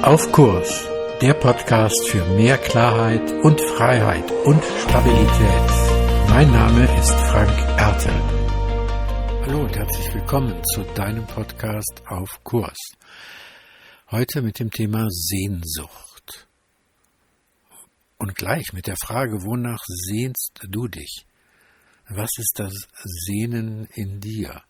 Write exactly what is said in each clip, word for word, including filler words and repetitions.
Auf Kurs, der Podcast für mehr Klarheit und Freiheit und Stabilität. Mein Name ist Frank Ertel. Hallo und herzlich willkommen zu deinem Podcast Auf Kurs. Heute mit dem Thema Sehnsucht. Und gleich mit der Frage, wonach sehnst du dich? Was ist das Sehnen in dir?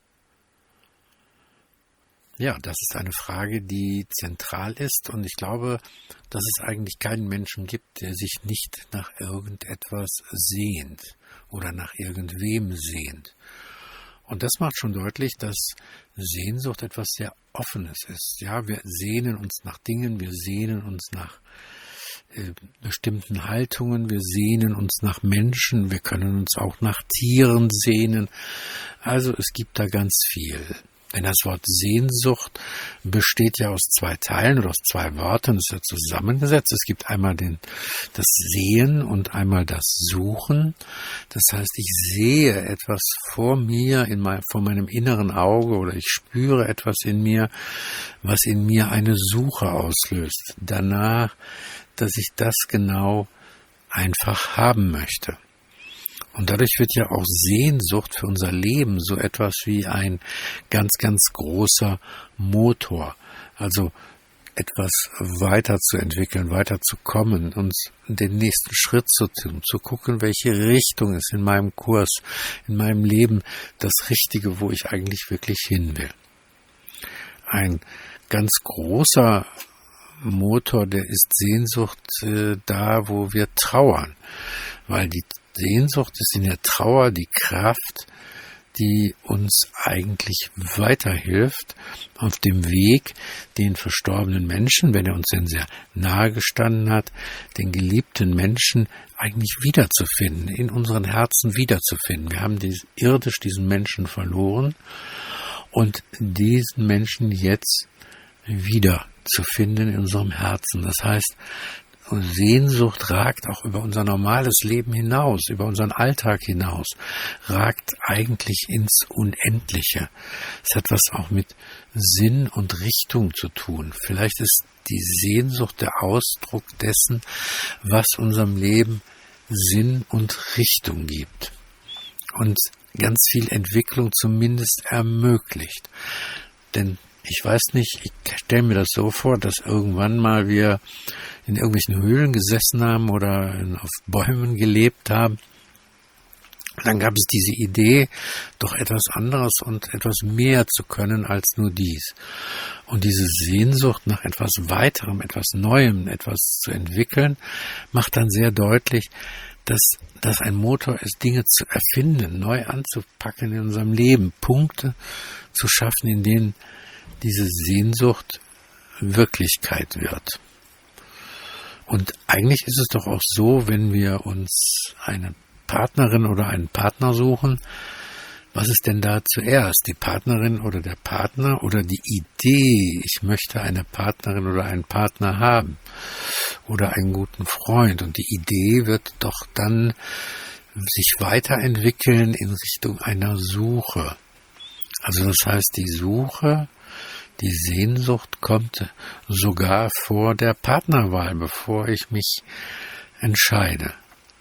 Ja, das ist eine Frage, die zentral ist, und ich glaube, dass es eigentlich keinen Menschen gibt, der sich nicht nach irgendetwas sehnt oder nach irgendwem sehnt. Und das macht schon deutlich, dass Sehnsucht etwas sehr Offenes ist. Ja, wir sehnen uns nach Dingen, wir sehnen uns nach äh, bestimmten Haltungen, wir sehnen uns nach Menschen, wir können uns auch nach Tieren sehnen. Also es gibt da ganz viel. Denn das Wort Sehnsucht besteht ja aus zwei Teilen oder aus zwei Worten, es ist ja zusammengesetzt. Es gibt einmal den, das Sehen und einmal das Suchen. Das heißt, ich sehe etwas vor mir, in mein, vor meinem inneren Auge, oder ich spüre etwas in mir, was in mir eine Suche auslöst. Danach, dass ich das genau einfach haben möchte. Und dadurch wird ja auch Sehnsucht für unser Leben so etwas wie ein ganz, ganz großer Motor. Also etwas weiterzuentwickeln, weiterzukommen, uns den nächsten Schritt zu tun, zu gucken, welche Richtung ist in meinem Kurs, in meinem Leben das Richtige, wo ich eigentlich wirklich hin will. Ein ganz großer Motor, der ist Sehnsucht äh, da, wo wir trauern, weil die Sehnsucht ist in der Trauer die Kraft, die uns eigentlich weiterhilft, auf dem Weg, den verstorbenen Menschen, wenn er uns denn sehr nahe gestanden hat, den geliebten Menschen eigentlich wiederzufinden, in unseren Herzen wiederzufinden. Wir haben dies, irdisch diesen Menschen verloren und diesen Menschen jetzt wiederzufinden in unserem Herzen. Das heißt, Sehnsucht ragt auch über unser normales Leben hinaus, über unseren Alltag hinaus, ragt eigentlich ins Unendliche. Es hat was auch mit Sinn und Richtung zu tun. Vielleicht ist die Sehnsucht der Ausdruck dessen, was unserem Leben Sinn und Richtung gibt und ganz viel Entwicklung zumindest ermöglicht. Denn ich weiß nicht, ich stelle mir das so vor, dass irgendwann mal wir in irgendwelchen Höhlen gesessen haben oder auf Bäumen gelebt haben. Dann gab es diese Idee, doch etwas anderes und etwas mehr zu können als nur dies. Und diese Sehnsucht nach etwas Weiterem, etwas Neuem, etwas zu entwickeln, macht dann sehr deutlich, dass das ein Motor ist, Dinge zu erfinden, neu anzupacken in unserem Leben, Punkte zu schaffen, in denen diese Sehnsucht Wirklichkeit wird. Und eigentlich ist es doch auch so, wenn wir uns eine Partnerin oder einen Partner suchen, was ist denn da zuerst? Die Partnerin oder der Partner oder die Idee, ich möchte eine Partnerin oder einen Partner haben oder einen guten Freund. Und die Idee wird doch dann sich weiterentwickeln in Richtung einer Suche. Also das heißt, die Suche, die Sehnsucht kommt sogar vor der Partnerwahl, bevor ich mich entscheide.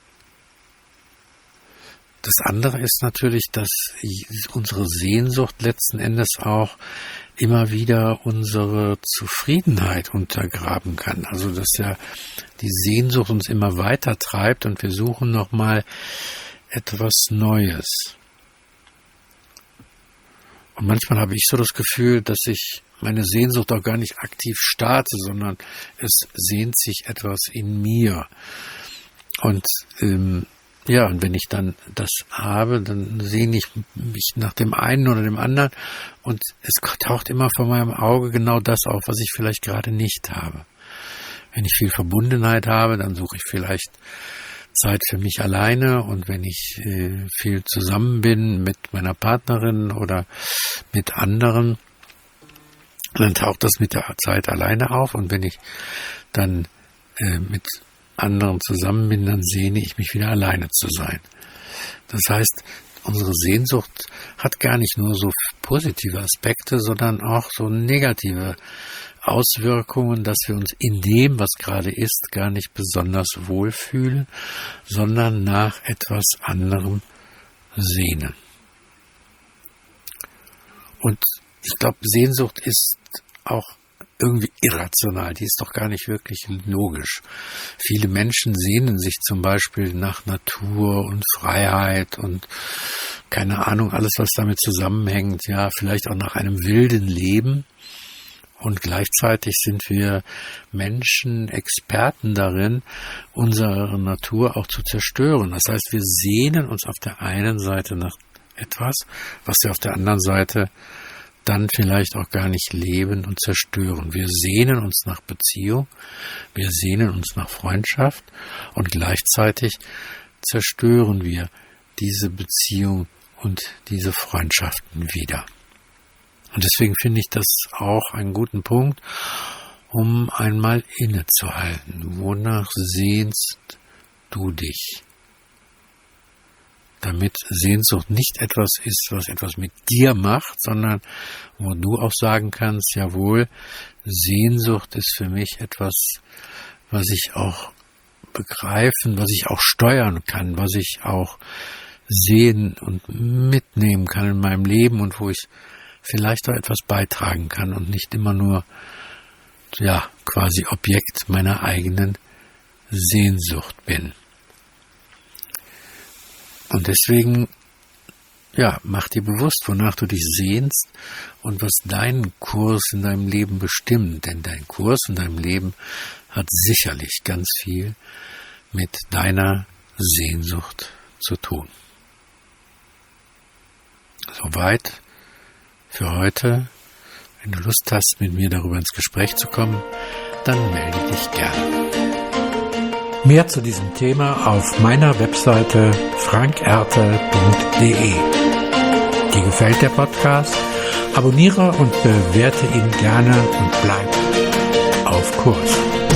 Das andere ist natürlich, dass unsere Sehnsucht letzten Endes auch immer wieder unsere Zufriedenheit untergraben kann. Also dass ja die Sehnsucht uns immer weiter treibt und wir suchen nochmal etwas Neues. Und manchmal habe ich so das Gefühl, dass ich meine Sehnsucht auch gar nicht aktiv starte, sondern es sehnt sich etwas in mir. Und ähm, ja, und wenn ich dann das habe, dann sehne ich mich nach dem einen oder dem anderen und es taucht immer vor meinem Auge genau das auf, was ich vielleicht gerade nicht habe. Wenn ich viel Verbundenheit habe, dann suche ich vielleicht Zeit für mich alleine, und wenn ich äh, viel zusammen bin mit meiner Partnerin oder mit anderen, dann taucht das mit der Zeit alleine auf, und wenn ich dann äh, mit anderen zusammen bin, dann sehne ich mich wieder alleine zu sein. Das heißt, unsere Sehnsucht hat gar nicht nur so positive Aspekte, sondern auch so negative Auswirkungen, dass wir uns in dem, was gerade ist, gar nicht besonders wohlfühlen, sondern nach etwas anderem sehnen. Und ich glaube, Sehnsucht ist auch irgendwie irrational, die ist doch gar nicht wirklich logisch. Viele Menschen sehnen sich zum Beispiel nach Natur und Freiheit und keine Ahnung, alles, was damit zusammenhängt, ja, vielleicht auch nach einem wilden Leben. Und gleichzeitig sind wir Menschen Experten darin, unsere Natur auch zu zerstören. Das heißt, wir sehnen uns auf der einen Seite nach etwas, was wir auf der anderen Seite dann vielleicht auch gar nicht leben und zerstören. Wir sehnen uns nach Beziehung, wir sehnen uns nach Freundschaft und gleichzeitig zerstören wir diese Beziehung und diese Freundschaften wieder. Und deswegen finde ich das auch einen guten Punkt, um einmal innezuhalten. Wonach sehnst du dich? Damit Sehnsucht nicht etwas ist, was etwas mit dir macht, sondern wo du auch sagen kannst, jawohl, Sehnsucht ist für mich etwas, was ich auch begreifen, was ich auch steuern kann, was ich auch sehen und mitnehmen kann in meinem Leben und wo ich vielleicht auch etwas beitragen kann und nicht immer nur, ja, quasi Objekt meiner eigenen Sehnsucht bin. Und deswegen, ja, mach dir bewusst, wonach du dich sehnst und was deinen Kurs in deinem Leben bestimmt. Denn dein Kurs in deinem Leben hat sicherlich ganz viel mit deiner Sehnsucht zu tun. Soweit für heute. Wenn du Lust hast, mit mir darüber ins Gespräch zu kommen, dann melde dich gerne. Mehr zu diesem Thema auf meiner Webseite frank ertel punkt de. Dir gefällt der Podcast? Abonniere und bewerte ihn gerne und bleib auf Kurs.